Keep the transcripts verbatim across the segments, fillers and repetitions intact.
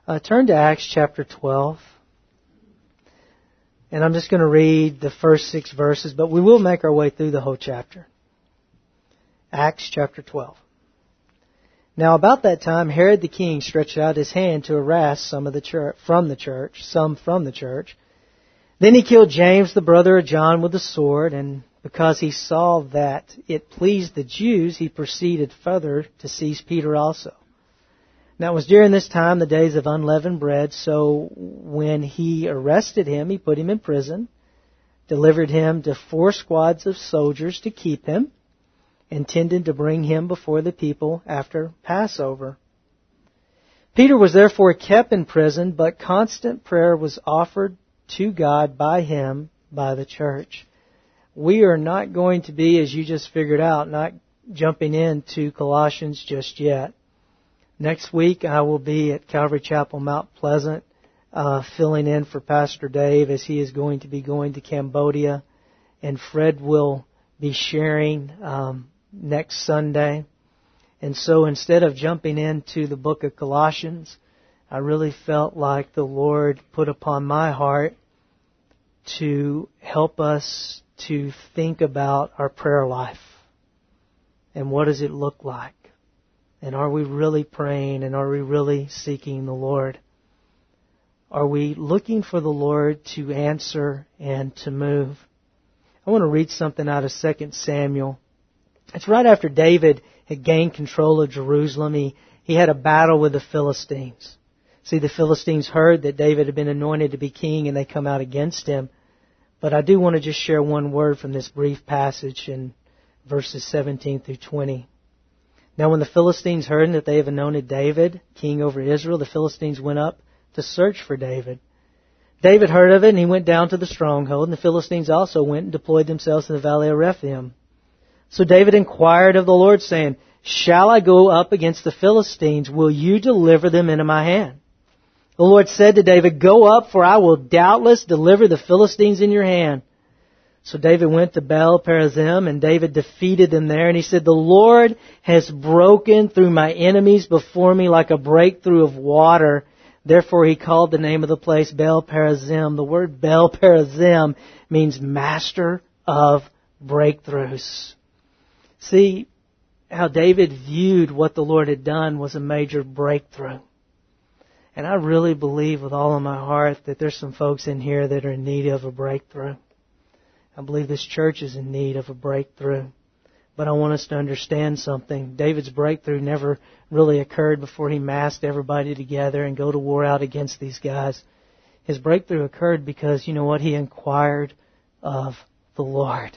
Uh, turn to Acts chapter twelve. And I'm just going to read the first six verses, but we will make our way through the whole chapter. Acts chapter twelve. Now about that time, Herod the king stretched out his hand to harass some of the church, from the church, some from the church. Then he killed James, the brother of John, with a sword, and because he saw that it pleased the Jews, he proceeded further to seize Peter also. Now it was during this time the days of unleavened bread, so when he arrested him, he put him in prison, delivered him to four squads of soldiers to keep him, intended to bring him before the people after Passover. Peter was therefore kept in prison, but constant prayer was offered to God by him by the church. We are not going to be, as you just figured out, not jumping into Colossians just yet. Next week I will be at Calvary Chapel, Mount Pleasant, uh, filling in for Pastor Dave as he is going to be going to Cambodia, and Fred will be sharing um, next Sunday. And so instead of jumping into the book of Colossians, I really felt like the Lord put upon my heart to help us to think about our prayer life and what does it look like. And are we really praying, and are we really seeking the Lord? Are we looking for the Lord to answer and to move? I want to read something out of Second Samuel. It's right after David had gained control of Jerusalem. He, he had a battle with the Philistines. See, the Philistines heard that David had been anointed to be king, and they come out against him. But I do want to just share one word from this brief passage in verses seventeen through twenty. Now when the Philistines heard that they have anointed David king over Israel, the Philistines went up to search for David. David heard of it, and he went down to the stronghold, and the Philistines also went and deployed themselves in the valley of Rephaim. So David inquired of the Lord, saying, "Shall I go up against the Philistines? Will you deliver them into my hand?" The Lord said to David, "Go up, for I will doubtless deliver the Philistines in your hand." So David went to Baal Perazim, and David defeated them there. And he said, "The Lord has broken through my enemies before me like a breakthrough of water." Therefore he called the name of the place Baal Perazim. The word Baal Perazim means master of breakthroughs. See, how David viewed what the Lord had done was a major breakthrough. And I really believe with all of my heart that there's some folks in here that are in need of a breakthrough. I believe this church is in need of a breakthrough. But I want us to understand something. David's breakthrough never really occurred before he massed everybody together and go to war out against these guys. His breakthrough occurred because, you know what, he inquired of the Lord.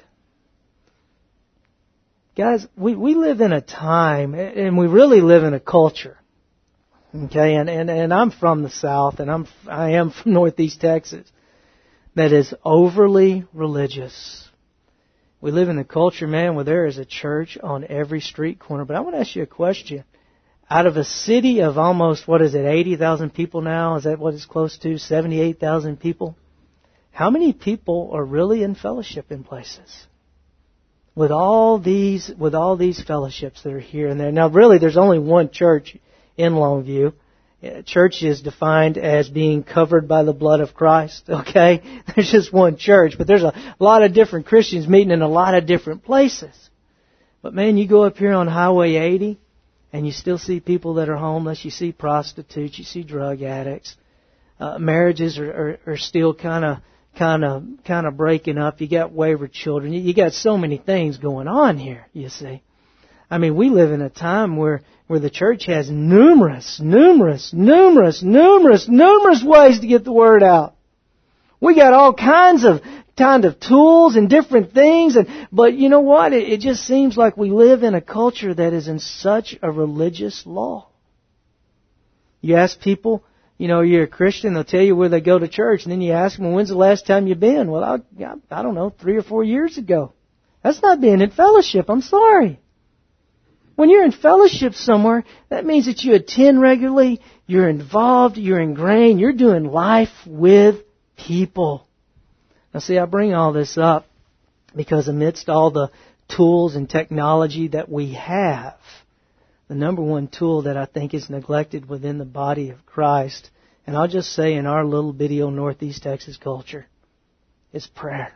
Guys, we, we live in a time, and we really live in a culture. Okay, and, and, and I'm from the South, and I'm I am from Northeast Texas, that is overly religious. We live in a culture, man, where there is a church on every street corner. But I want to ask you a question. Out of a city of almost, what is it, eighty thousand people now? Is that what it's close to? seventy-eight thousand people? How many people are really in fellowship in places? With all these, with all these fellowships that are here and there. Now really, there's only one church in Longview. Church is defined as being covered by the blood of Christ, okay? There's just one church, but there's a lot of different Christians meeting in a lot of different places. But man, you go up here on Highway eighty, and you still see people that are homeless, you see prostitutes, you see drug addicts. Uh, marriages are, are, are still kind of kind of kind of breaking up. You got wayward children. You, you got so many things going on here, you see. I mean, we live in a time where, where the church has numerous, numerous, numerous, numerous, numerous ways to get the word out. We got all kinds of kind of tools and different things, and but you know what? It, it just seems like we live in a culture that is in such a religious law. You ask people, you know, you're a Christian, they'll tell you where they go to church, and then you ask them, well, when's the last time you've been? Well, I, I don't know, three or four years ago. That's not being in fellowship. I'm sorry. When you're in fellowship somewhere, that means that you attend regularly, you're involved, you're ingrained, you're doing life with people. Now see, I bring all this up because amidst all the tools and technology that we have, the number one tool that I think is neglected within the body of Christ, and I'll just say in our little bitty old Northeast Texas culture, is prayer.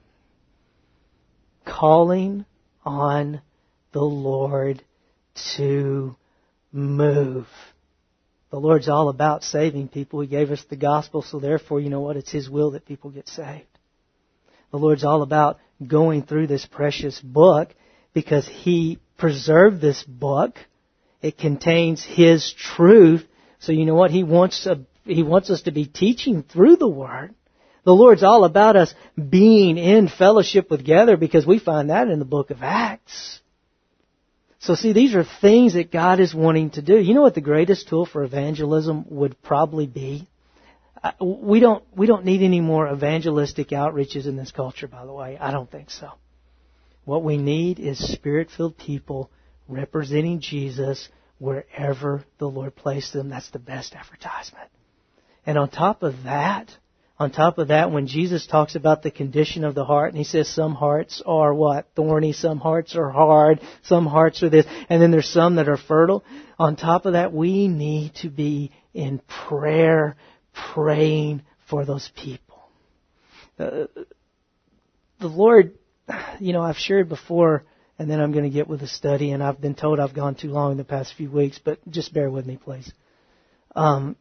Calling on the Lord to move. The Lord's all about saving people. He gave us the gospel, so therefore, you know what? It's His will that people get saved. The Lord's all about going through this precious book because He preserved this book. It contains His truth. So you know what? He wants a, He wants us to be teaching through the Word. The Lord's all about us being in fellowship together because we find that in the book of Acts. So see, these are things that God is wanting to do. You know what the greatest tool for evangelism would probably be? We don't, we don't need any more evangelistic outreaches in this culture, by the way. I don't think so. What we need is Spirit-filled people representing Jesus wherever the Lord placed them. That's the best advertisement. And on top of that, on top of that, when Jesus talks about the condition of the heart, and He says some hearts are what? Thorny, some hearts are hard, some hearts are this, and then there's some that are fertile. On top of that, we need to be in prayer, praying for those people. Uh, the Lord, you know, I've shared before, and then I'm going to get with a study, and I've been told I've gone too long in the past few weeks, but just bear with me, please. Um,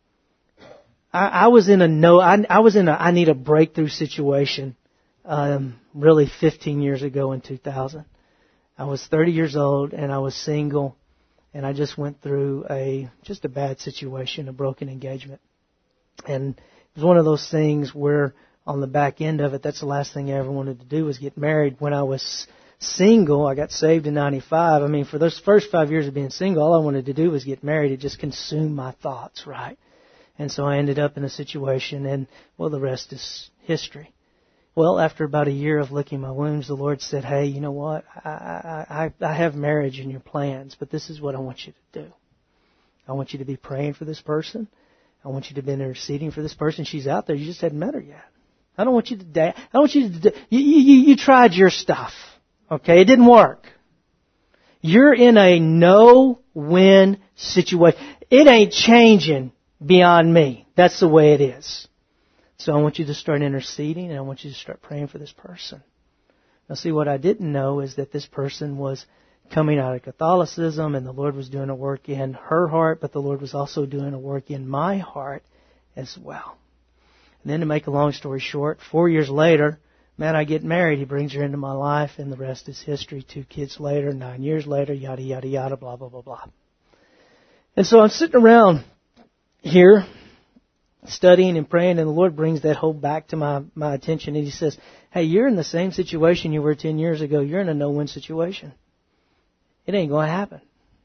I, I was in a no, I, I was in a I need a breakthrough situation, um, really fifteen years ago in two thousand. I was thirty years old and I was single, and I just went through a just a bad situation, a broken engagement, and it was one of those things where on the back end of it, that's the last thing I ever wanted to do was get married. When I was single, I got saved in ninety-five. I mean, for those first five years of being single, all I wanted to do was get married. It just consumed my thoughts, right? And so I ended up in a situation, and, well, the rest is history. Well, after about a year of licking my wounds, the Lord said, hey, you know what? I, I, I, I have marriage in your plans, but this is what I want you to do. I want you to be praying for this person. I want you to be interceding for this person. She's out there. You just hadn't met her yet. I don't want you to da- I don't want you to do, you, you, you tried your stuff. Okay? It didn't work. You're in a no-win situation. It ain't changing beyond me. That's the way it is. So I want you to start interceding, and I want you to start praying for this person. Now see, what I didn't know is that this person was coming out of Catholicism, and the Lord was doing a work in her heart, but the Lord was also doing a work in my heart as well. And then to make a long story short, four years later, man, I get married. He brings her into my life, and the rest is history. Two kids later, nine years later, yada, yada, yada, blah, blah, blah, blah. And so I'm sitting around here studying and praying, and the Lord brings that whole back to my, my attention, and He says, hey, you're in the same situation you were ten years ago. You're in a no-win situation. It ain't going to happen.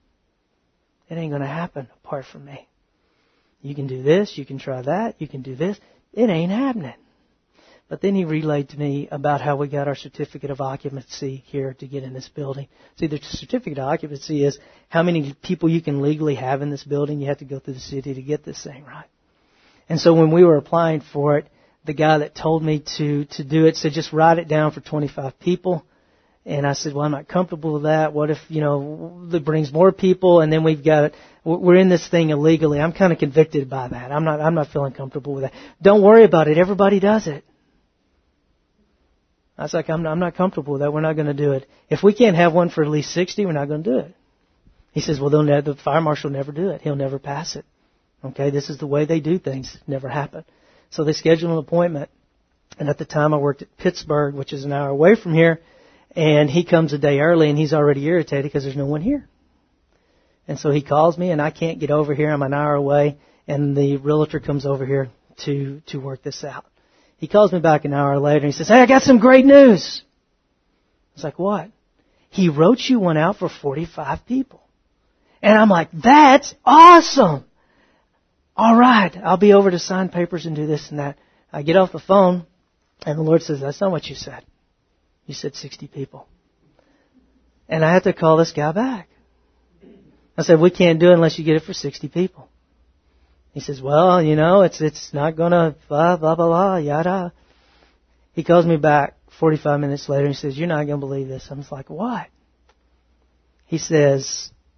It ain't going to happen apart from me. You can do this, you can try that, you can do this. It ain't happening. But then He relayed to me about how we got our certificate of occupancy here to get in this building. See, the certificate of occupancy is how many people you can legally have in this building. You have to go through the city to get this thing, right? And so when we were applying for it, the guy that told me to, to do it said, just write it down for twenty-five people. And I said, well, I'm not comfortable with that. What if, you know, it brings more people and then we've got it. We're in this thing illegally. I'm kind of convicted by that. I'm not, I'm not feeling comfortable with that. Don't worry about it. Everybody does it. I was like, I'm not, I'm not comfortable with that. We're not going to do it. If we can't have one for at least sixty, we're not going to do it. He says, well, they'll never, the fire marshal will never do it. He'll never pass it. Okay, this is the way they do things. It never happened. So they scheduled an appointment. And at the time I worked at Pittsburgh, which is an hour away from here. And he comes a day early and he's already irritated because there's no one here. And so he calls me and I can't get over here. I'm an hour away. And the realtor comes over here to, to work this out. He calls me back an hour later and he says, hey, I got some great news. I was like, what? He wrote you one out for forty-five people. And I'm like, that's awesome. All right, I'll be over to sign papers and do this and that. I get off the phone and the Lord says, that's not what you said. You said sixty people. And I had to call this guy back. I said, we can't do it unless you get it for sixty people. He says, well, you know, it's it's not going to blah, blah, blah, blah, yada. He calls me back forty-five minutes later and he says, you're not going to believe this. I'm just like, what? He says,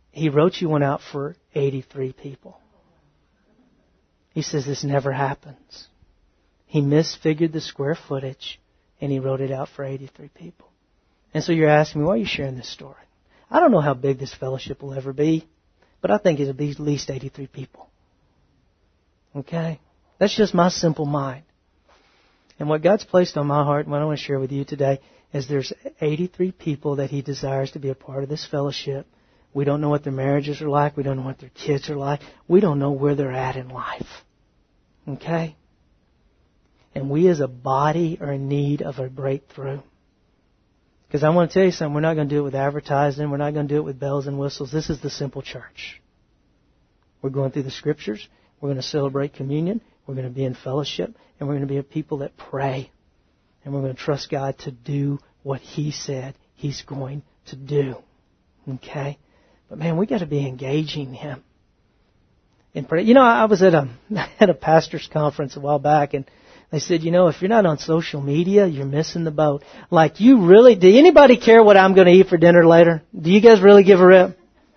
He wrote you one out for eighty-three people. He says this never happens. He misfigured the square footage, and he wrote it out for eighty-three people. And so you're asking me, why are you sharing this story? I don't know how big this fellowship will ever be, but I think it'll be at least eighty-three people. Okay? That's just my simple mind. And what God's placed on my heart, and what I want to share with you today, is there's eighty-three people that He desires to be a part of this fellowship. We don't know what their marriages are like. We don't know what their kids are like. We don't know where they're at in life. Okay? And we as a body are in need of a breakthrough. Because I want to tell you something, we're not going to do it with advertising. We're not going to do it with bells and whistles. This is the simple church. We're going through the Scriptures. We're going to celebrate communion. We're going to be in fellowship. And we're going to be a people that pray. And we're going to trust God to do what He said He's going to do. Okay? But man, we got to be engaging Him in prayer. You know, I was at a at a pastor's conference a while back, and they said, you know, if you're not on social media, you're missing the boat. Like, you really, do anybody care what I'm going to eat for dinner later? Do you guys really give a rip?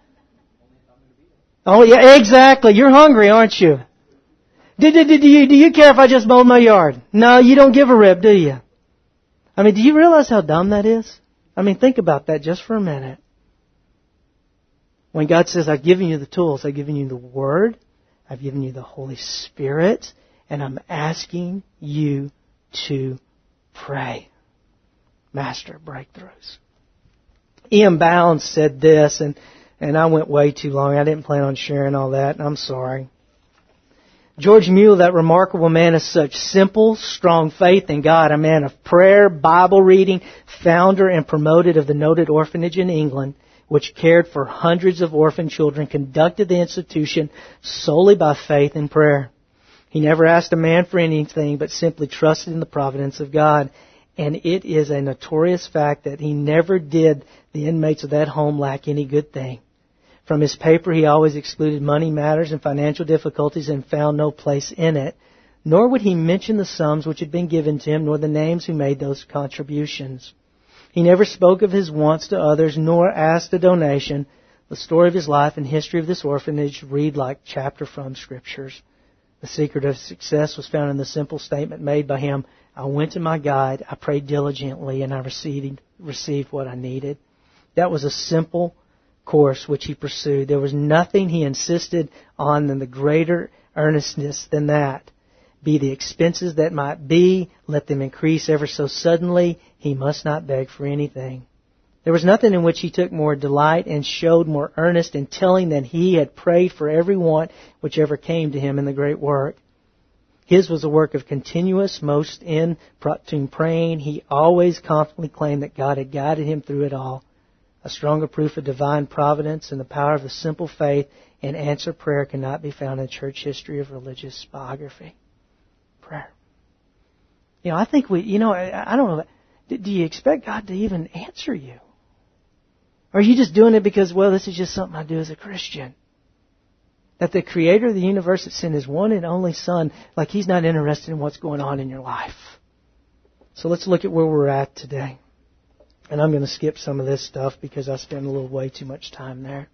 Oh, yeah, exactly. You're hungry, aren't you? Do, do, do, do, you, do you care if I just mowed my yard? No, you don't give a rip, do you? I mean, do you realize how dumb that is? I mean, think about that just for a minute. When God says, I've given you the tools, I've given you the Word, I've given you the Holy Spirit, and I'm asking you to pray. Master breakthroughs. Ian Bounds said this, and, and I went way too long. I didn't plan on sharing all that, and I'm sorry. George Mueller, that remarkable man of such simple, strong faith in God, a man of prayer, Bible reading, founder and promoter of the noted orphanage in England, which cared for hundreds of orphan children, conducted the institution solely by faith and prayer. He never asked a man for anything, but simply trusted in the providence of God. And it is a notorious fact that he never did the inmates of that home lack any good thing. From his paper, he always excluded money matters and financial difficulties and found no place in it. Nor would he mention the sums which had been given to him, nor the names who made those contributions. He never spoke of his wants to others, nor asked a donation. The story of his life and history of this orphanage read like chapter from Scriptures. The secret of success was found in the simple statement made by him, I went to my guide, I prayed diligently, and I received, received what I needed. That was a simple course which he pursued. There was nothing he insisted on than the greater earnestness than that. Be the expenses that might be, let them increase ever so suddenly, he must not beg for anything. There was nothing in which he took more delight and showed more earnest in telling than he had prayed for every want whichever came to him in the great work. His was a work of continuous, most importune praying. He always confidently claimed that God had guided him through it all. A stronger proof of divine providence and the power of the simple faith and answered prayer cannot be found in church history of religious biography. Prayer. You know, I think we, you know, I, I don't know, do you expect God to even answer you? Or are you just doing it because, well, this is just something I do as a Christian? That the Creator of the universe has sent His one and only Son, like He's not interested in what's going on in your life. So let's look at where we're at today. And I'm going to skip some of this stuff because I spent a little way too much time there.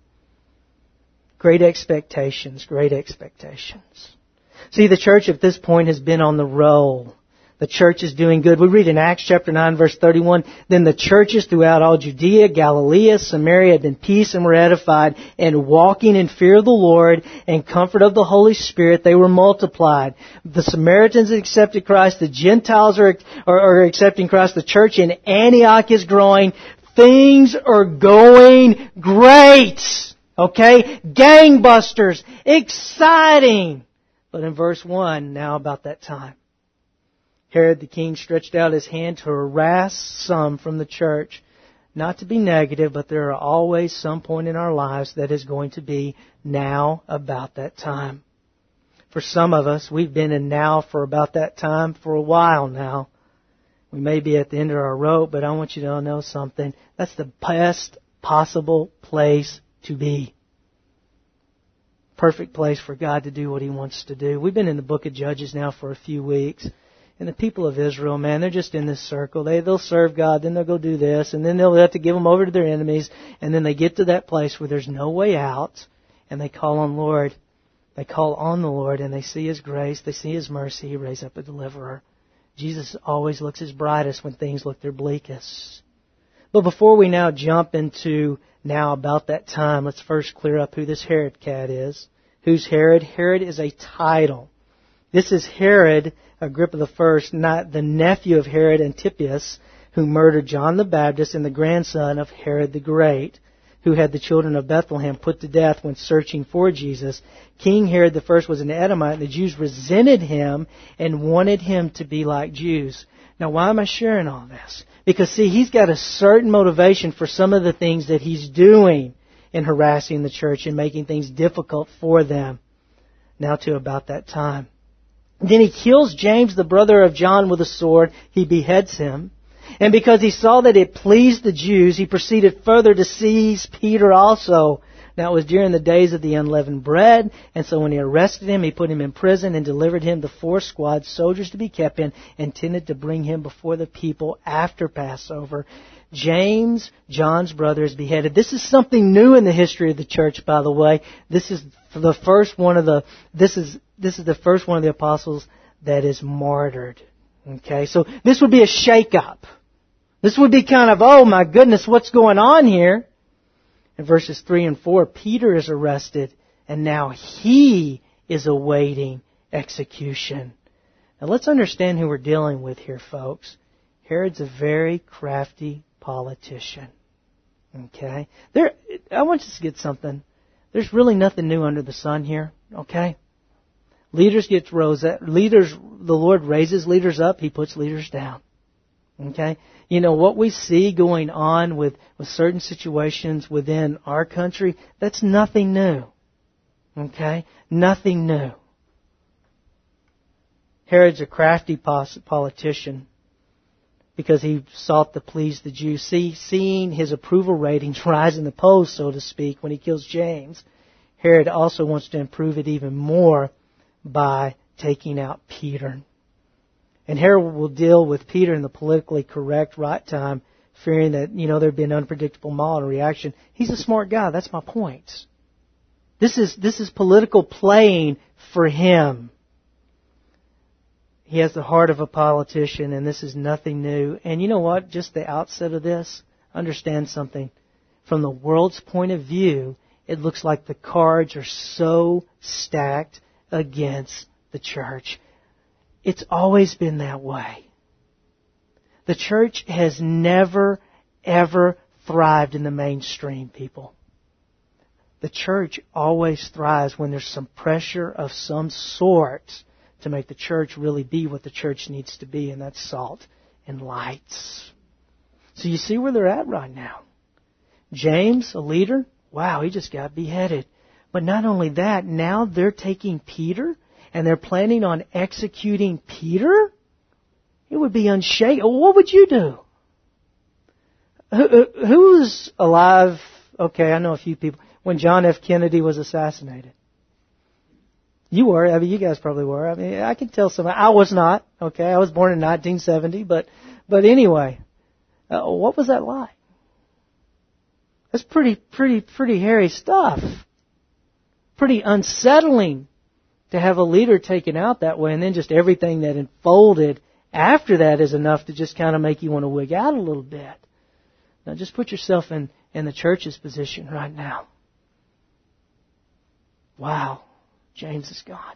Great expectations, great expectations. See, the church at this point has been on the roll. The church is doing good. We read in Acts chapter nine, verse thirty-one, Then the churches throughout all Judea, Galilee, Samaria had been peace and were edified, and walking in fear of the Lord and comfort of the Holy Spirit, they were multiplied. The Samaritans accepted Christ. The Gentiles are, are, are accepting Christ. The church in Antioch is growing. Things are going great. Okay? Gangbusters. Exciting. But in verse one, now about that time, Herod the king stretched out his hand to harass some from the church. Not to be negative, but there are always some point in our lives that is going to be now about that time. For some of us, we've been in now for about that time for a while now. We may be at the end of our rope, but I want you to know something. That's the best possible place to be. Perfect place for God to do what He wants to do. We've been in the book of Judges now for a few weeks. And the people of Israel, man, they're just in this circle. They, they'll serve God, then they'll go do this, and then they'll have to give them over to their enemies, and then they get to that place where there's no way out, and they call on Lord. They call on the Lord, and they see His grace, they see His mercy, He raised up a deliverer. Jesus always looks His brightest when things look their bleakest. But before we now jump into now about that time, let's first clear up who this Herod cat is. Who's Herod? Herod is a title. This is Herod Agrippa the First, not the nephew of Herod Antipas, who murdered John the Baptist and the grandson of Herod the Great, who had the children of Bethlehem put to death when searching for Jesus. King Herod the First was an Edomite, and the Jews resented him and wanted him to be like Jews. Now, why am I sharing all this? Because, see, he's got a certain motivation for some of the things that he's doing in harassing the church and making things difficult for them. Now to about that time. Then he kills James, the brother of John, with a sword. He beheads him. And because he saw that it pleased the Jews, he proceeded further to seize Peter also. Now it was during the days of the unleavened bread, and so when he arrested him, he put him in prison and delivered him to four squad soldiers to be kept in, intended to bring him before the people after Passover. James, John's brother, is beheaded. This is something new in the history of the church, by the way. This is the first one of the, this is, this is the first one of the apostles that is martyred. Okay, so this would be a shake-up. This would be kind of, oh my goodness, what's going on here? In verses three and four, Peter is arrested, and now he is awaiting execution. Now let's understand who we're dealing with here, folks. Herod's a very crafty politician. Okay? There, I want you to get something. There's really nothing new under the sun here. Okay? Leaders get rose. Leaders, the Lord raises leaders up. He puts leaders down. Okay? You know, what we see going on with, with certain situations within our country, that's nothing new. Okay? Nothing new. Herod's a crafty politician because he sought to please the Jews. See, seeing his approval ratings rise in the polls, so to speak, when he kills James, Herod also wants to improve it even more by taking out Peter. And Herod will deal with Peter in the politically correct right time, fearing that, you know, there'd be an unpredictable mob reaction. He's a smart guy. That's my point. This is, this is political playing for him. He has the heart of a politician, and this is nothing new. And you know what? Just the outset of this, understand something. From the world's point of view, it looks like the cards are so stacked against the church. It's always been that way. The church has never, ever thrived in the mainstream, people. The church always thrives when there's some pressure of some sort to make the church really be what the church needs to be, and that's salt and light. So you see where they're at right now. James, a leader, wow, he just got beheaded. But not only that, now they're taking Peter and they're planning on executing Peter? It would be unshakable. What would you do? Who, who's alive? Okay, I know a few people. When John F. Kennedy was assassinated. You were. I mean, you guys probably were. I mean, I can tell some. I was not. Okay, I was born in nineteen seventy. But, but anyway, uh, what was that like? That's pretty, pretty, pretty hairy stuff. Pretty unsettling to have a leader taken out that way, and then just everything that unfolded after that is enough to just kind of make you want to wig out a little bit. Now, just put yourself in, in the church's position right now. Wow, James is gone.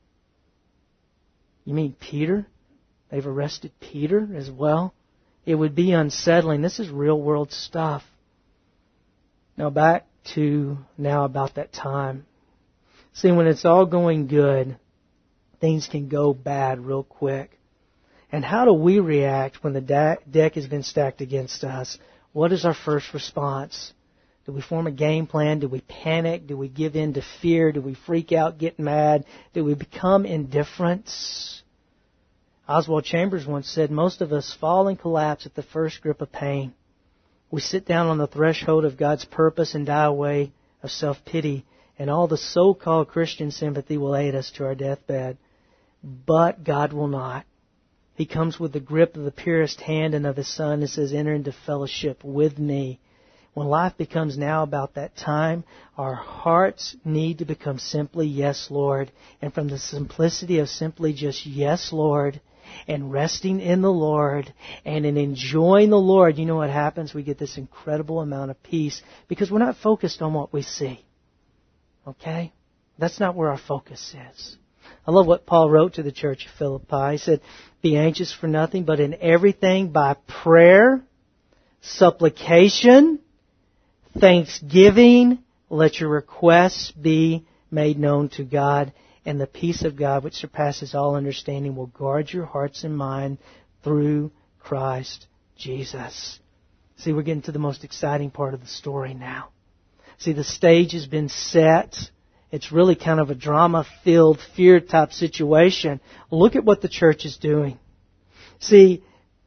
You mean Peter? They've arrested Peter as well? It would be unsettling. This is real world stuff. Now back to now about that time. See, when it's all going good, things can go bad real quick. And how do we react when the deck has been stacked against us? What is our first response? Do we form a game plan? Do we panic? Do we give in to fear? Do we freak out, get mad? Do we become indifferent? Oswald Chambers once said, most of us fall and collapse at the first grip of pain. We sit down on the threshold of God's purpose and die away of self-pity, and all the so-called Christian sympathy will aid us to our deathbed. But God will not. He comes with the grip of the purest hand and of His Son and says, enter into fellowship with me. When life becomes now about that time, our hearts need to become simply, yes, Lord. And from the simplicity of simply just, yes, Lord, and resting in the Lord and in enjoying the Lord, you know what happens? We get this incredible amount of peace because we're not focused on what we see. Okay? That's not where our focus is. I love what Paul wrote to the church of Philippi. He said, be anxious for nothing, but in everything by prayer, supplication, thanksgiving, let your requests be made known to God, and the peace of God, which surpasses all understanding, will guard your hearts and mind through Christ Jesus. See, we're getting to the most exciting part of the story now. See, the stage has been set. It's really kind of a drama-filled, fear-type situation. Look at what the church is doing. See,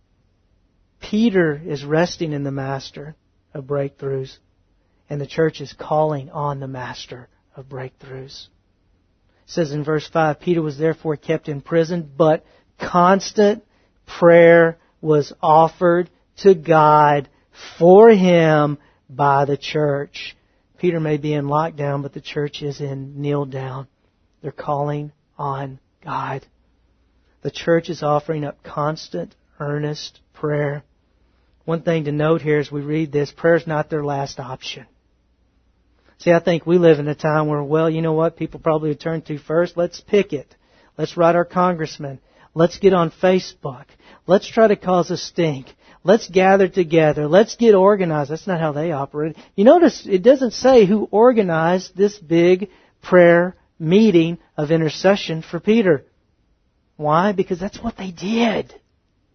Peter is resting in the Master of breakthroughs, and the church is calling on the Master of breakthroughs. It says in verse five, Peter was therefore kept in prison, but constant prayer was offered to God for him by the church. Peter may be in lockdown, but the church is in kneel down. They're calling on God. The church is offering up constant, earnest prayer. One thing to note here as we read this, prayer is not their last option. See, I think we live in a time where, well, you know what people probably would turn to first? Let's pick it. Let's write our congressman. Let's get on Facebook. Let's try to cause a stink. Let's gather together. Let's get organized. That's not how they operate. You notice it doesn't say who organized this big prayer meeting of intercession for Peter. Why? Because that's what they did. It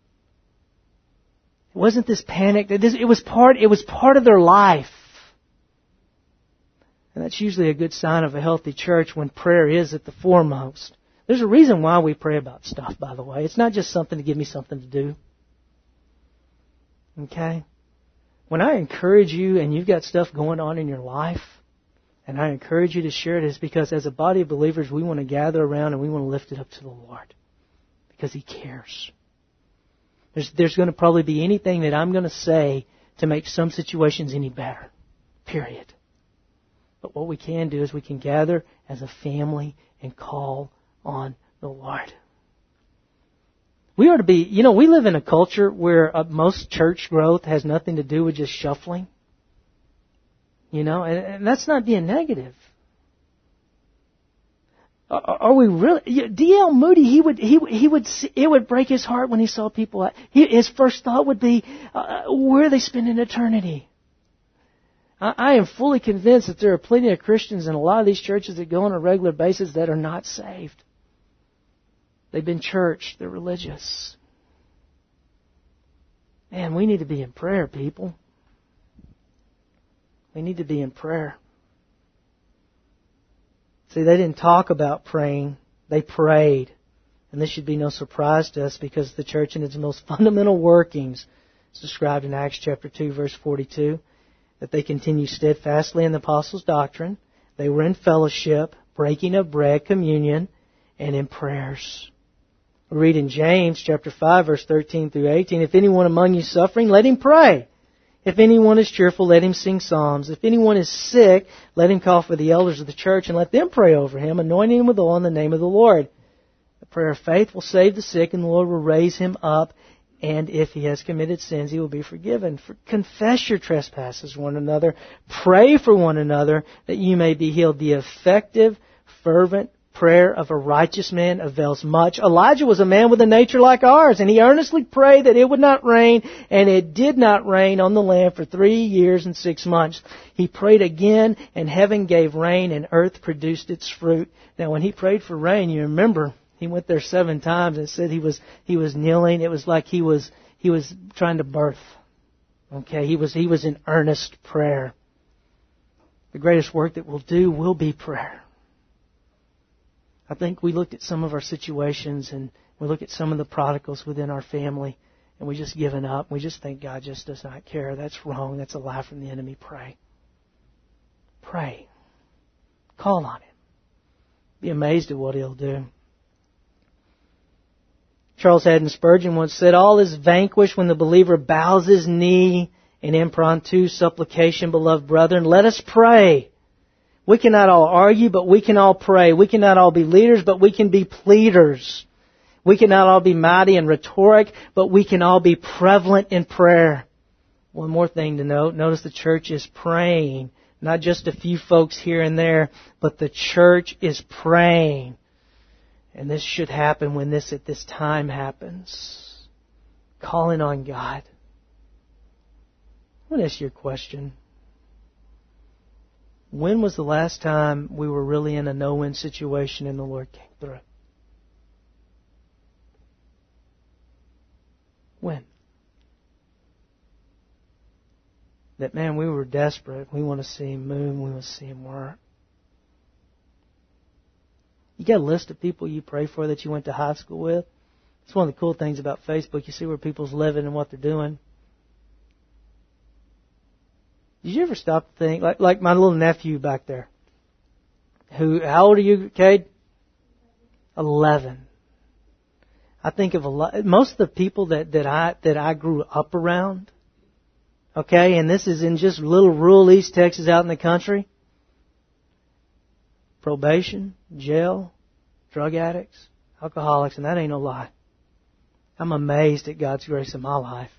wasn't this panic. It was part, it was part of their life. And that's usually a good sign of a healthy church when prayer is at the foremost. There's a reason why we pray about stuff, by the way. It's not just something to give me something to do. Okay? When I encourage you and you've got stuff going on in your life, and I encourage you to share it, it's because as a body of believers, we want to gather around and we want to lift it up to the Lord. Because He cares. There's, there's going to probably be anything that I'm going to say to make some situations any better. Period. But what we can do is we can gather as a family and call on the Lord. We are to be, you know, we live in a culture where uh, most church growth has nothing to do with just shuffling. You know, and, and that's not being negative. Are, are we really? D L Moody, he would, he he would, see, it would break his heart when he saw people. He, his first thought would be, uh, where are they spending eternity? I, I am fully convinced that there are plenty of Christians in a lot of these churches that go on a regular basis that are not saved. They've been churched. They're religious. Man, we need to be in prayer, people. We need to be in prayer. See, they didn't talk about praying. They prayed. And this should be no surprise to us because the church in its most fundamental workings is described in Acts chapter two, verse forty-two, that they continued steadfastly in the apostles' doctrine. They were in fellowship, breaking of bread, communion, and in prayers. We read in James chapter five, verse thirteen through eighteen, if anyone among you suffering, let him pray. If anyone is cheerful, let him sing psalms. If anyone is sick, let him call for the elders of the church and let them pray over him, anointing him with oil in the name of the Lord. The prayer of faith will save the sick, and the Lord will raise him up. And if he has committed sins, he will be forgiven. For, confess your trespasses one another. Pray for one another that you may be healed. The effective, fervent prayer of a righteous man avails much. Elijah was a man with a nature like ours, and he earnestly prayed that it would not rain, and it did not rain on the land for three years and six months. He prayed again, and heaven gave rain, and earth produced its fruit. Now, when he prayed for rain, you remember, he went there seven times and said he was he was kneeling. It was like he was he was trying to birth. Okay, he was he was in earnest prayer. The greatest work that we'll do will be prayer. I think we looked at some of our situations and we look at some of the prodigals within our family and we just given up. We just think God just does not care. That's wrong. That's a lie from the enemy. Pray. Pray. Call on Him. Be amazed at what He'll do. Charles Haddon Spurgeon once said, all is vanquished when the believer bows his knee in impromptu supplication, beloved brethren. Let us pray. We cannot all argue, but we can all pray. We cannot all be leaders, but we can be pleaders. We cannot all be mighty in rhetoric, but we can all be prevalent in prayer. One more thing to note. Notice the church is praying. Not just a few folks here and there, but the church is praying. And this should happen when this at this time happens. Calling on God. I want to ask you a question. When was the last time we were really in a no-win situation and the Lord came through? When? That, man, we were desperate. We want to see Him move. We want to see Him work. You got a list of people you pray for that you went to high school with? It's one of the cool things about Facebook. You see where people's living and what they're doing. Did you ever stop to think, like like my little nephew back there, who, how old are you, Cade? Eleven. I think of a lot, most of the people that, that I that I grew up around, okay, and this is in just little rural East Texas out in the country, probation, jail, drug addicts, alcoholics, and that ain't no lie. I'm amazed at God's grace in my life.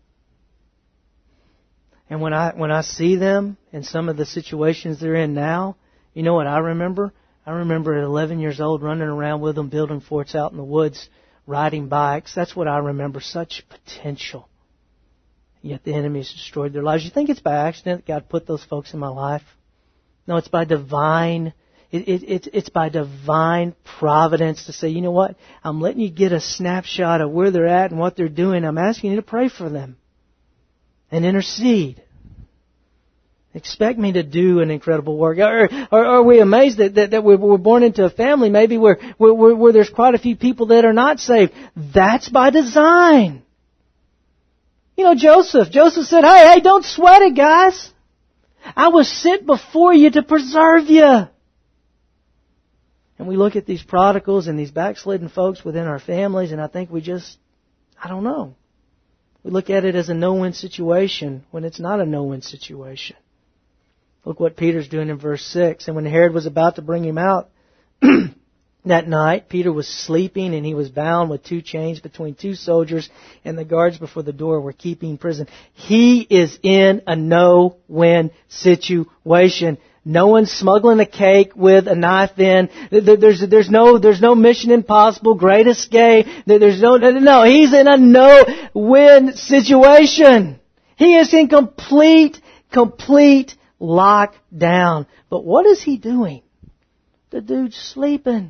And when I when I see them in some of the situations they're in now, you know what I remember? I remember at eleven years old running around with them, building forts out in the woods, riding bikes. That's what I remember. Such potential. Yet the enemy has destroyed their lives. You think it's by accident that God put those folks in my life? No, it's by divine. It, it, it, it's by divine providence to say, you know what? I'm letting you get a snapshot of where they're at and what they're doing. I'm asking you to pray for them. And intercede. Expect me to do an incredible work. Or, or are we amazed that, that, that we're, we're born into a family maybe where, where, where there's quite a few people that are not saved? That's by design. You know, Joseph. Joseph said, hey, hey, don't sweat it, guys. I was sent before you to preserve you. And we look at these prodigals and these backslidden folks within our families, and I think we just, I don't know. We look at it as a no-win situation when it's not a no-win situation. Look what Peter's doing in verse six. And when Herod was about to bring him out that night, Peter was sleeping and he was bound with two chains between two soldiers, and the guards before the door were keeping prison. He is in a no-win situation. No one's smuggling a cake with a knife in. There's, there's no, there's no Mission Impossible, Great Escape. There's no, no, no. He's in a no-win situation. He is in complete, complete lockdown. But what is he doing? The dude's sleeping.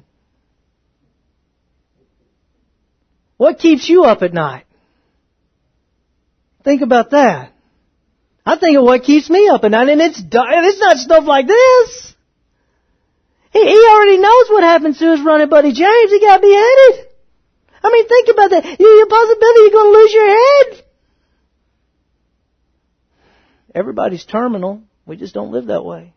What keeps you up at night? Think about that. I think of what keeps me up at night, and it's it's not stuff like this. He, he already knows what happens to his running buddy James. He got beheaded. I mean, think about that. You, the possibility you're going to lose your head. Everybody's terminal. We just don't live that way.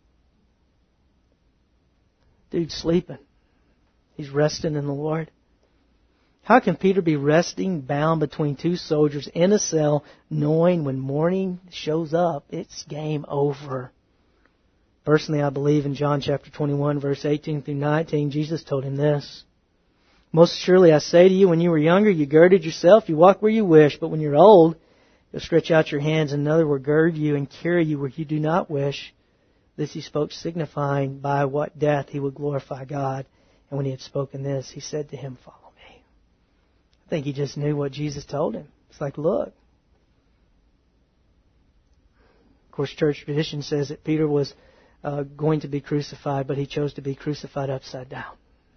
Dude's sleeping. He's resting in the Lord. How can Peter be resting, bound between two soldiers in a cell, knowing when morning shows up, it's game over? Personally, I believe in John chapter twenty-one, verse eighteen through nineteen, Jesus told him this. Most surely I say to you, when you were younger, you girded yourself, you walked where you wish, but when you're old, you'll stretch out your hands, and another will gird you and carry you where you do not wish. This he spoke, signifying by what death he would glorify God. And when he had spoken this, he said to him, follow. I think he just knew what Jesus told him. It's like, look. Of course, church tradition says that Peter was uh, going to be crucified, but he chose to be crucified upside down.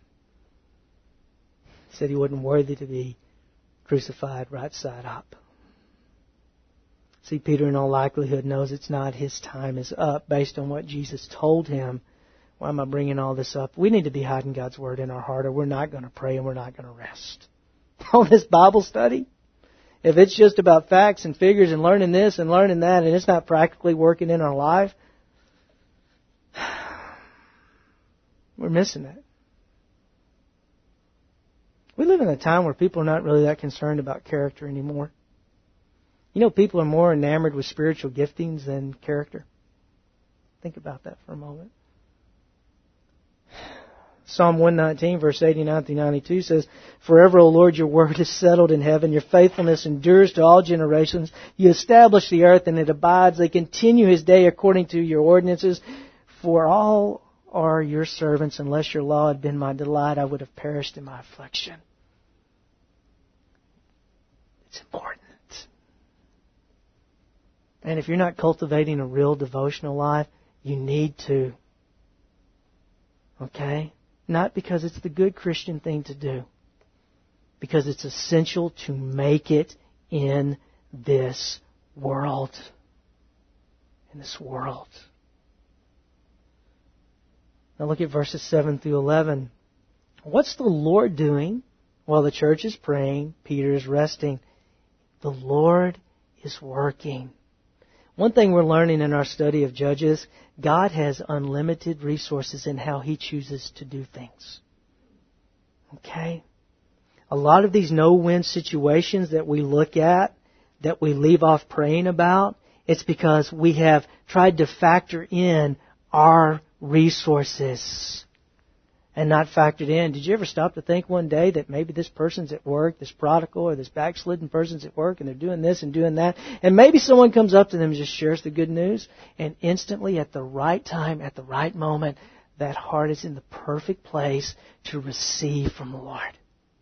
He said he wasn't worthy to be crucified right side up. See, Peter in all likelihood knows it's not his time is up based on what Jesus told him. Why am I bringing all this up? We need to be hiding God's Word in our heart, or we're not going to pray and we're not going to rest. All this Bible study, if it's just about facts and figures and learning this and learning that, and it's not practically working in our life, we're missing it. We live in a time where people are not really that concerned about character anymore. You know, people are more enamored with spiritual giftings than character. Think about that for a moment. Psalm one nineteen, verse eighty-nine through ninety-two says, Forever, O Lord, your word is settled in heaven. Your faithfulness endures to all generations. You establish the earth, and it abides. They continue his day according to your ordinances. For all are your servants. Unless your law had been my delight, I would have perished in my affliction. It's important. And if you're not cultivating a real devotional life, you need to. Okay? Not because it's the good Christian thing to do. Because it's essential to make it in this world. In this world. Now look at verses seven through eleven. What's the Lord doing? While the church is praying, Peter is resting. The Lord is working. One thing we're learning in our study of Judges, God has unlimited resources in how He chooses to do things. Okay? A lot of these no-win situations that we look at, that we leave off praying about, it's because we have tried to factor in our resources and not factored in. Did you ever stop to think one day that maybe this person's at work, this prodigal or this backslidden person's at work, and they're doing this and doing that, and maybe someone comes up to them and just shares the good news, and instantly at the right time, at the right moment, that heart is in the perfect place to receive from the Lord.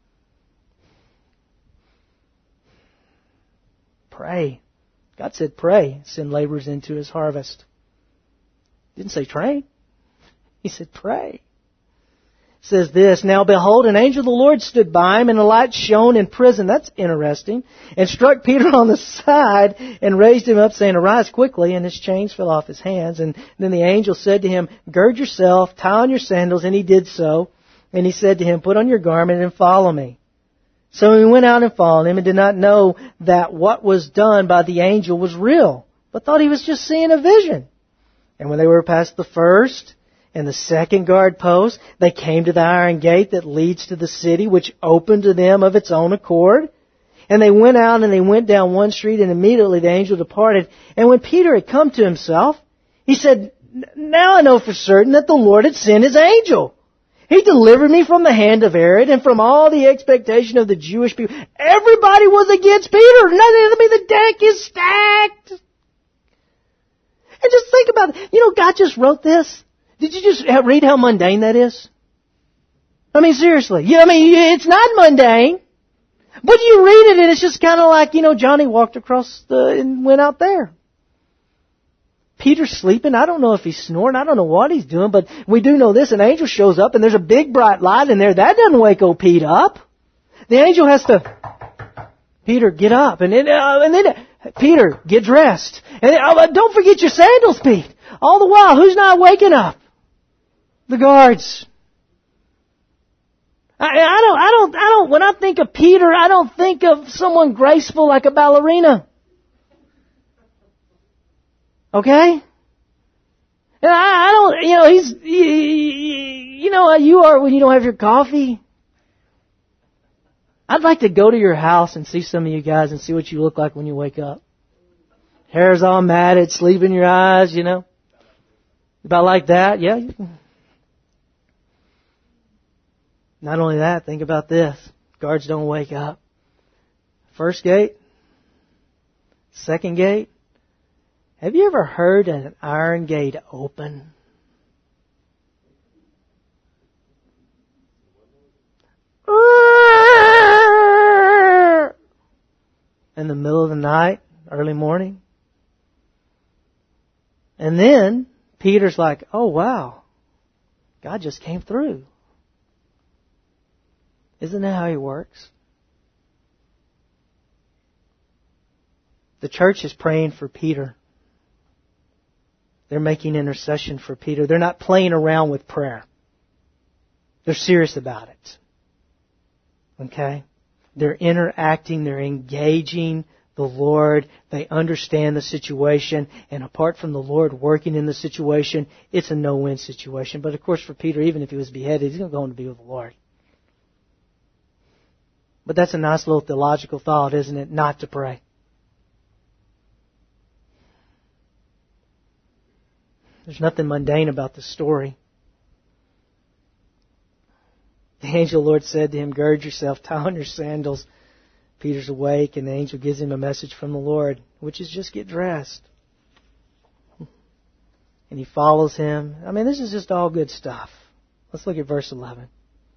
Pray. God said pray, send laborers into His harvest. He didn't say train. He said pray. It says this, Now behold, an angel of the Lord stood by him, and a light shone in prison. That's interesting. And struck Peter on the side and raised him up, saying, Arise quickly. And his chains fell off his hands. And then the angel said to him, Gird yourself, tie on your sandals. And he did so. And he said to him, Put on your garment and follow me. So he went out and followed him, and did not know that what was done by the angel was real, but thought he was just seeing a vision. And when they were past the first and the second guard post, they came to the iron gate that leads to the city, which opened to them of its own accord. And they went out and they went down one street, and immediately the angel departed. And when Peter had come to himself, he said, Now I know for certain that the Lord had sent His angel. He delivered me from the hand of Herod and from all the expectation of the Jewish people. Everybody was against Peter. Nothing, I mean, the deck is stacked. And just think about it. You know, God just wrote this. Did you just read how mundane that is? I mean, seriously. Yeah, I mean, it's not mundane. But you read it and it's just kind of like, you know, Johnny walked across the, and went out there. Peter's sleeping. I don't know if he's snoring. I don't know what he's doing. But we do know this. An angel shows up and there's a big bright light in there. That doesn't wake old Pete up. The angel has to, Peter, get up. And then, uh, and then Peter, get dressed. And then, uh, don't forget your sandals, Pete. All the while, who's not waking up? The guards. I, I don't, I don't, I don't, when I think of Peter, I don't think of someone graceful like a ballerina. Okay? And I, I don't, you know, he's, you, you know how you are when you don't have your coffee? I'd like to go to your house and see some of you guys and see what you look like when you wake up. Hair's all matted, sleep in your eyes, you know. About like that, yeah. Not only that, think about this. Guards don't wake up. First gate. Second gate. Have you ever heard an iron gate open? In the middle of the night, early morning. And then Peter's like, oh wow, God just came through. Isn't that how He works? The church is praying for Peter. They're making intercession for Peter. They're not playing around with prayer. They're serious about it. Okay? They're interacting, they're engaging the Lord. They understand the situation. And apart from the Lord working in the situation, it's a no-win situation. But of course for Peter, even if he was beheaded, he's going to go on to be with the Lord. But that's a nice little theological thought, isn't it? Not to pray. There's nothing mundane about this story. The angel of the Lord said to him, "Gird yourself, tie on your sandals." Peter's awake, and the angel gives him a message from the Lord, which is just get dressed. And he follows him. I mean, this is just all good stuff. Let's look at verse eleven.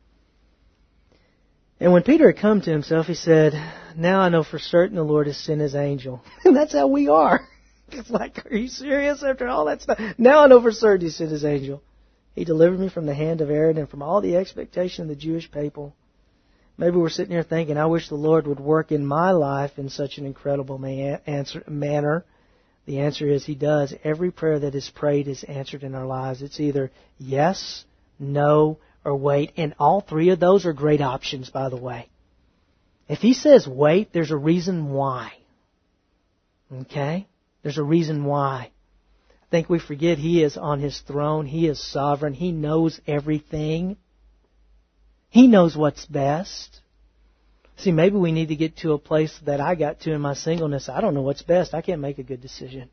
And when Peter had come to himself, he said, "Now I know for certain the Lord has sent His angel." And that's how we are. It's like, are you serious after all that stuff? Now I know for certain He sent His angel. He delivered me from the hand of Aaron and from all the expectation of the Jewish people. Maybe we're sitting here thinking, I wish the Lord would work in my life in such an incredible man- answer, manner. The answer is He does. Every prayer that is prayed is answered in our lives. It's either yes, no, or wait. And all three of those are great options, by the way. If He says wait, there's a reason why. Okay? There's a reason why. I think we forget He is on His throne. He is sovereign. He knows everything. He knows what's best. See, maybe we need to get to a place that I got to in my singleness. I don't know what's best. I can't make a good decision.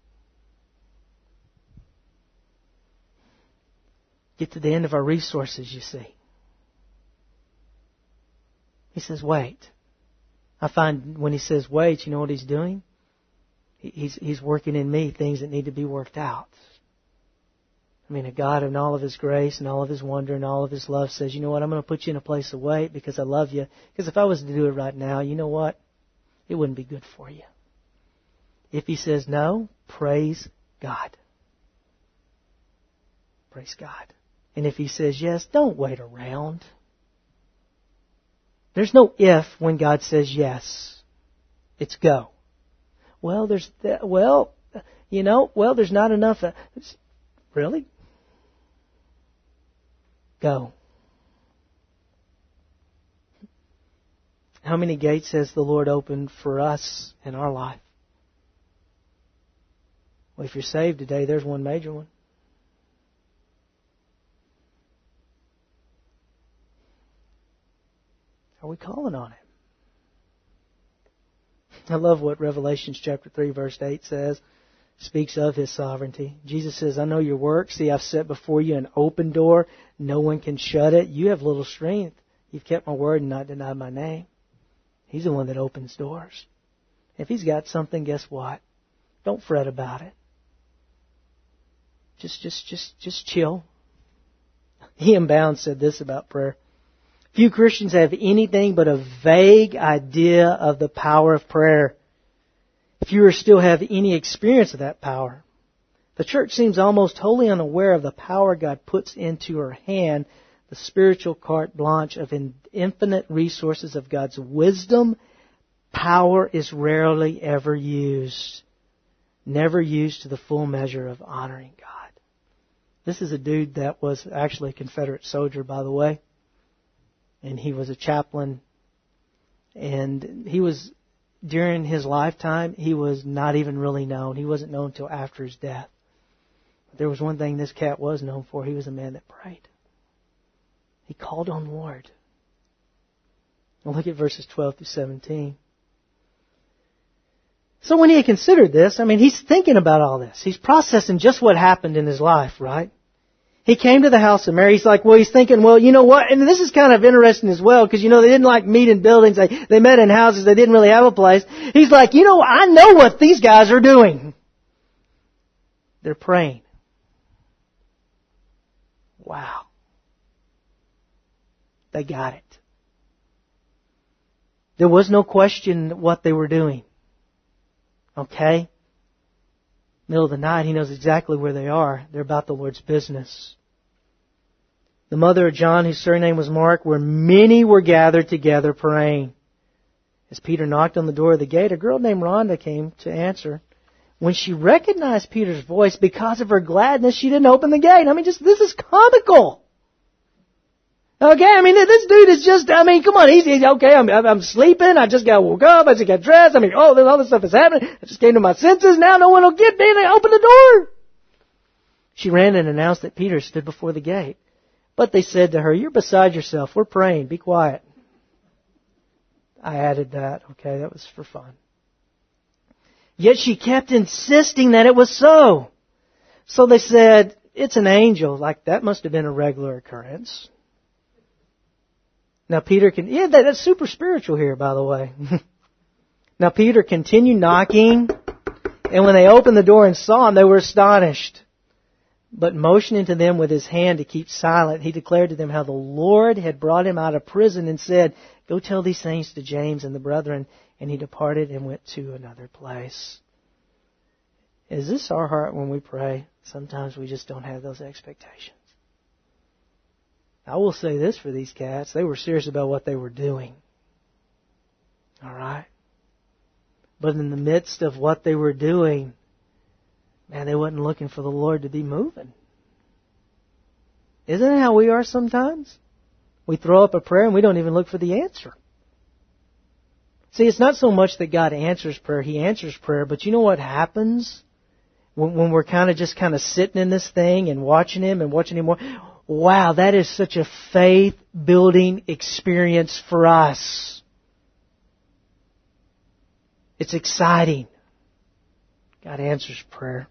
Get to the end of our resources, you see. He says, wait. I find when He says wait, you know what He's doing? He's, he's working in me things that need to be worked out. I mean, a God in all of His grace and all of His wonder and all of His love says, you know what, I'm going to put you in a place of wait because I love you. Because if I was to do it right now, you know what? It wouldn't be good for you. If He says no, praise God. Praise God. And if He says yes, don't wait around. There's no if when God says yes. It's go. Well, there's, th- well, you know, well, there's not enough. Uh, really? Go. How many gates has the Lord opened for us in our life? Well, if you're saved today, there's one major one. Are we calling on Him? I love what Revelation chapter three verse eight says. Speaks of His sovereignty. Jesus says, I know your works. See, I've set before you an open door. No one can shut it. You have little strength. You've kept my word and not denied my name. He's the one that opens doors. If He's got something, guess what? Don't fret about it. Just, just, just, just chill. Ian Bounds said this about prayer. Few Christians have anything but a vague idea of the power of prayer. Fewer still have any experience of that power. The church seems almost wholly unaware of the power God puts into her hand, the spiritual carte blanche of infinite resources of God's wisdom. Power is rarely ever used. Never used to the full measure of honoring God. This is a dude that was actually a Confederate soldier, by the way. And he was a chaplain. And he was, during his lifetime, he was not even really known. He wasn't known until after his death. But there was one thing this cat was known for. He was a man that prayed. He called on the Lord. Now look at verses twelve through seventeen. So when he had considered this, I mean, he's thinking about all this. He's processing just what happened in his life, right? He came to the house of Mary. He's like, well, he's thinking, well, you know what? And this is kind of interesting as well, because, you know, they didn't like meet in buildings. They, they met in houses. They didn't really have a place. He's like, you know, I know what these guys are doing. They're praying. Wow. They got it. There was no question what they were doing. Okay? Middle of the night, he knows exactly where they are. They're about the Lord's business. The mother of John, whose surname was Mark, where many were gathered together praying. As Peter knocked on the door of the gate, a girl named Rhonda came to answer. When she recognized Peter's voice, because of her gladness, she didn't open the gate. I mean, just this is comical. Okay, I mean, this dude is just, I mean, come on, he's, he's okay, I'm, I'm sleeping, I just got woke up, I just got dressed, I mean, oh, all this stuff is happening, I just came to my senses, now no one will get me, they open the door. She ran and announced that Peter stood before the gate. But they said to her, you're beside yourself, we're praying, be quiet. I added that. Okay, that was for fun. Yet she kept insisting that it was so. So they said, it's an angel. Like, that must have been a regular occurrence. Now Peter can, yeah, that's super spiritual here, by the way. Now Peter continued knocking, and when they opened the door and saw him, they were astonished. But motioning to them with his hand to keep silent, he declared to them how the Lord had brought him out of prison and said, go tell these things to James and the brethren. And he departed and went to another place. Is this our heart when we pray? Sometimes we just don't have those expectations. I will say this for these cats. They were serious about what they were doing. All right? But in the midst of what they were doing, man, they wasn't looking for the Lord to be moving. Isn't it how we are sometimes? We throw up a prayer and we don't even look for the answer. See, it's not so much that God answers prayer. He answers prayer. But you know what happens when, when we're kind of just kind of sitting in this thing and watching Him and watching Him more? Wow, that is such a faith-building experience for us. It's exciting. God answers prayer.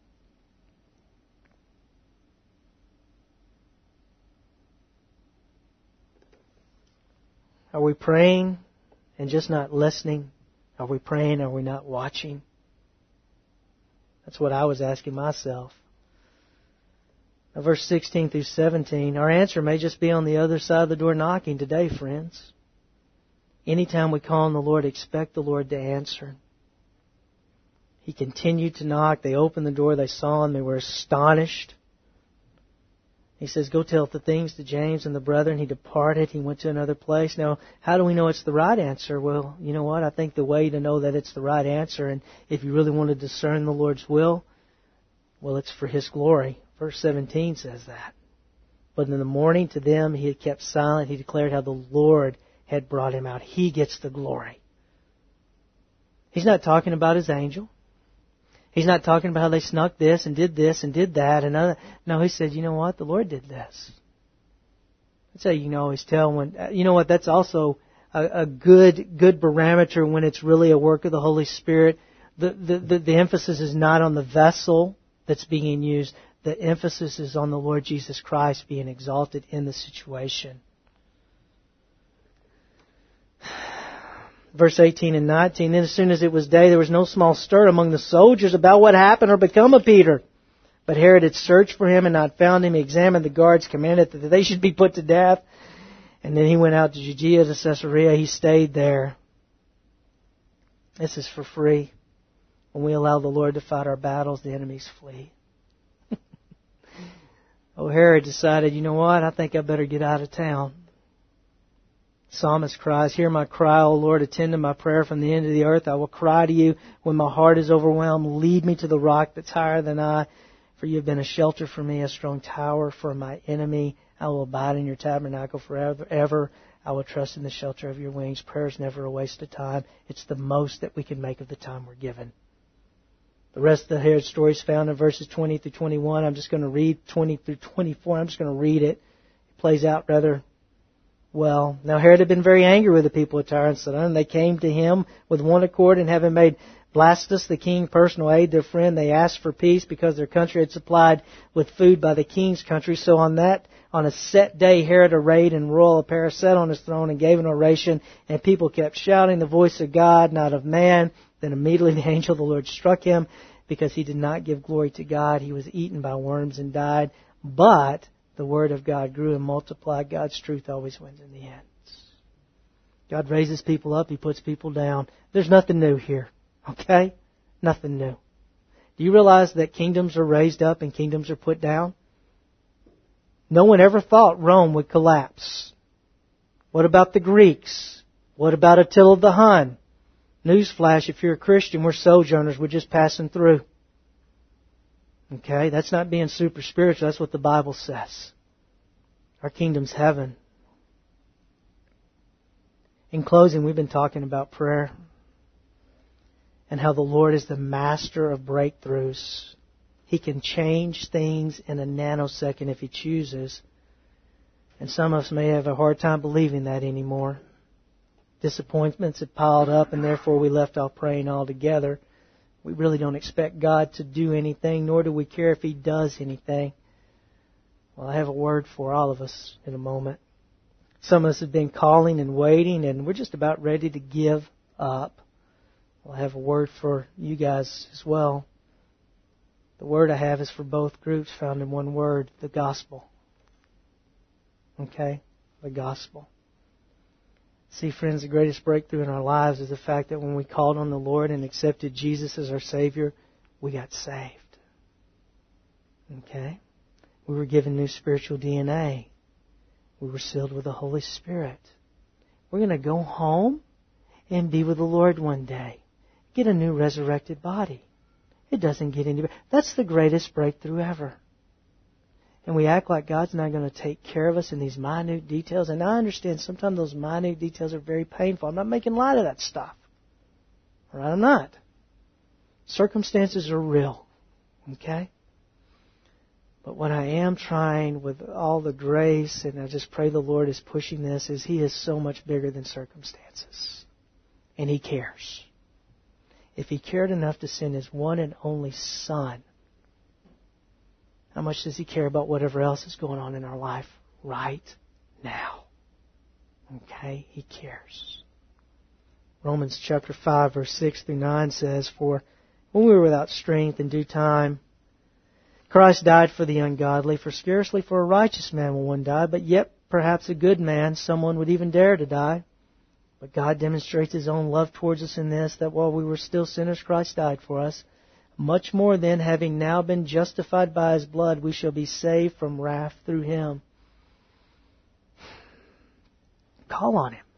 Are we praying and just not listening? Are we praying? Are we not watching? That's what I was asking myself. Now, verse sixteen through seventeen, our answer may just be on the other side of the door knocking today, friends. Anytime we call on the Lord, expect the Lord to answer. He continued to knock. They opened the door. They saw him. They were astonished. He says, go tell the things to James and the brethren. He departed. He went to another place. Now, how do we know it's the right answer? Well, you know what? I think the way to know that it's the right answer, and if you really want to discern the Lord's will, well, it's for His glory. Verse seventeen says that. But in the morning to them he had kept silent. He declared how the Lord had brought him out. He gets the glory. He's not talking about his angel. He's not talking about how they snuck this and did this and did that and other. No, he said, you know what? The Lord did this. That's how you can always tell when, you know what? That's also a, a good, good barometer when it's really a work of the Holy Spirit. The, the, the, the emphasis is not on the vessel that's being used. The emphasis is on the Lord Jesus Christ being exalted in the situation. Verse eighteen and nineteen, then as soon as it was day, there was no small stir among the soldiers about what happened or become of Peter. But Herod had searched for him and not found him. He examined the guards, commanded that they should be put to death. And then he went out to Judea, to Caesarea. He stayed there. This is for free. When we allow the Lord to fight our battles, the enemies flee. Oh, Herod decided, you know what? I think I better get out of town. Psalmist cries, hear my cry, O Lord, attend to my prayer from the end of the earth. I will cry to you when my heart is overwhelmed. Lead me to the rock that's higher than I. For you have been a shelter for me, a strong tower for my enemy. I will abide in your tabernacle forever. Ever. I will trust in the shelter of your wings. Prayer is never a waste of time. It's the most that we can make of the time we're given. The rest of the Herod story is found in verses twenty through twenty-one. I'm just going to read twenty through twenty-four. I'm just going to read it. It plays out rather well. Now Herod had been very angry with the people of Tyre and Sidon, and they came to him with one accord, and having made Blastus the king personal aid, their friend, they asked for peace because their country had supplied with food by the king's country. So on that, on a set day, Herod, arrayed in royal apparel, sat on his throne and gave an oration, and people kept shouting, the voice of God, not of man. Then immediately the angel of the Lord struck him because he did not give glory to God. He was eaten by worms and died. But the word of God grew and multiplied. God's truth always wins in the end. God raises people up. He puts people down. There's nothing new here. Okay? Nothing new. Do you realize that kingdoms are raised up and kingdoms are put down? No one ever thought Rome would collapse. What about the Greeks? What about Attila the Hun? Newsflash, if you're a Christian, we're sojourners. We're just passing through. Okay? That's not being super spiritual. That's what the Bible says. Our kingdom's heaven. In closing, we've been talking about prayer and how the Lord is the master of breakthroughs. He can change things in a nanosecond if He chooses. And some of us may have a hard time believing that anymore. disappointments have piled up and therefore we left off praying altogether. We really don't expect God to do anything, nor do we care if He does anything. Well, I have a word for all of us in a moment. Some of us have been calling and waiting, and we're just about ready to give up. Well, I have a word for you guys as well. The word I have is for both groups, found in one word, the gospel. Okay? The gospel. See, friends, the greatest breakthrough in our lives is the fact that when we called on the Lord and accepted Jesus as our Savior, we got saved. Okay? We were given new spiritual D N A. We were sealed with the Holy Spirit. We're going to go home and be with the Lord one day. Get a new resurrected body. It doesn't get any better. That's the greatest breakthrough ever. And we act like God's not going to take care of us in these minute details. And I understand sometimes those minute details are very painful. I'm not making light of that stuff. All right, I'm not. Circumstances are real. Okay? But what I am trying with all the grace, and I just pray the Lord is pushing this, is He is so much bigger than circumstances. And He cares. If He cared enough to send His one and only Son, how much does He care about whatever else is going on in our life right now? Okay? He cares. Romans chapter five, verse six through nine says, "For when we were without strength in due time, Christ died for the ungodly, for scarcely for a righteous man will one die, but yet perhaps a good man, someone would even dare to die. But God demonstrates His own love towards us in this, that while we were still sinners, Christ died for us. Much more then, having now been justified by His blood, we shall be saved from wrath through Him." Call on Him.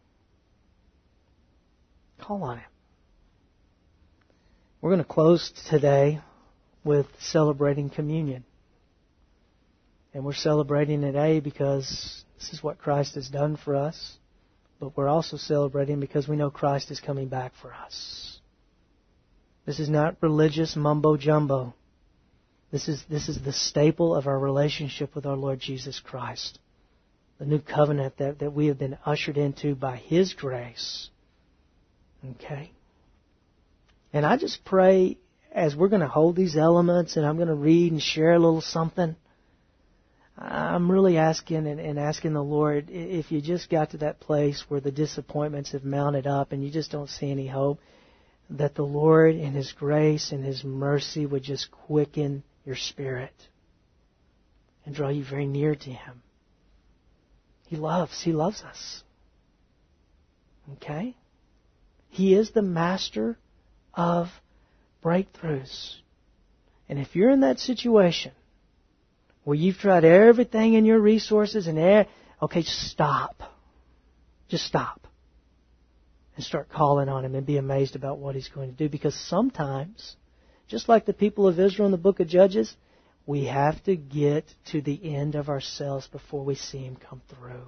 Call on Him. We're going to close today with celebrating communion. And we're celebrating it, A, because this is what Christ has done for us. But we're also celebrating because we know Christ is coming back for us. This is not religious mumbo-jumbo. This is, this is the staple of our relationship with our Lord Jesus Christ. The new covenant that, that we have been ushered into by His grace. Okay? And I just pray, as we're going to hold these elements and I'm going to read and share a little something, I'm really asking and, and asking the Lord, if you just got to that place where the disappointments have mounted up and you just don't see any hope, that the Lord in His grace and His mercy would just quicken your spirit and draw you very near to Him. He loves. He loves us. Okay? He is the master of breakthroughs. And if you're in that situation where you've tried everything in your resources and air, okay, just stop. Just stop. And start calling on Him and be amazed about what He's going to do. Because sometimes, just like the people of Israel in the book of Judges, we have to get to the end of ourselves before we see Him come through.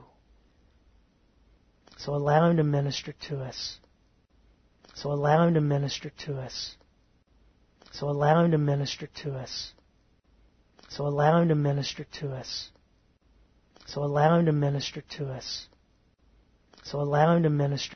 So allow Him to minister to us. So allow Him to minister to us. So allow Him to minister to us. So allow Him to minister to us. So allow Him to minister to us. So allow Him to minister.